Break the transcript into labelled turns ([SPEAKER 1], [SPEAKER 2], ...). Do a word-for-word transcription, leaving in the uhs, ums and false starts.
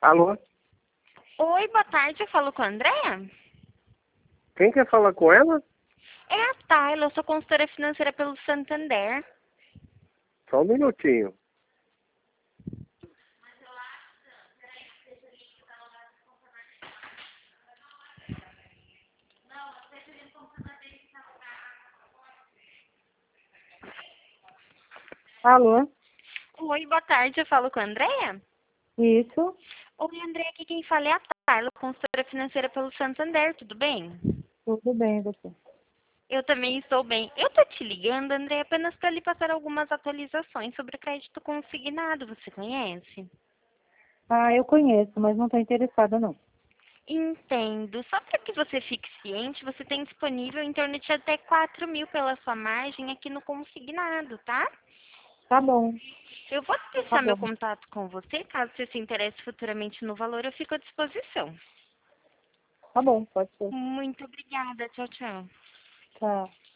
[SPEAKER 1] Alô?
[SPEAKER 2] Oi, boa tarde, eu falo com a Andréa?
[SPEAKER 1] Quem quer falar com ela?
[SPEAKER 2] É a Tayla, eu sou consultora financeira pelo Santander.
[SPEAKER 1] Só um minutinho.
[SPEAKER 3] Alô?
[SPEAKER 2] Oi, boa tarde, eu falo com a Andréa?
[SPEAKER 3] Isso?
[SPEAKER 2] Oi, Andréa, aqui quem fala é a Tayla, consultora financeira pelo Santander, tudo bem?
[SPEAKER 3] Tudo bem, você?
[SPEAKER 2] Eu também estou bem. Eu tô te ligando, Andréa, apenas para lhe passar algumas atualizações sobre o crédito consignado, você conhece?
[SPEAKER 3] Ah, eu conheço, mas não estou interessada, não.
[SPEAKER 2] Entendo. Só para que você fique ciente, você tem disponível em torno de até quatro mil pela sua margem aqui no consignado, tá?
[SPEAKER 3] Tá bom,
[SPEAKER 2] Eu vou
[SPEAKER 3] tá
[SPEAKER 2] deixar meu
[SPEAKER 3] bom.
[SPEAKER 2] contato com você, caso você se interesse futuramente no valor, eu fico à disposição.
[SPEAKER 3] Tá bom, pode ser.
[SPEAKER 2] Muito obrigada. Tchau, tchau.
[SPEAKER 3] Tchau.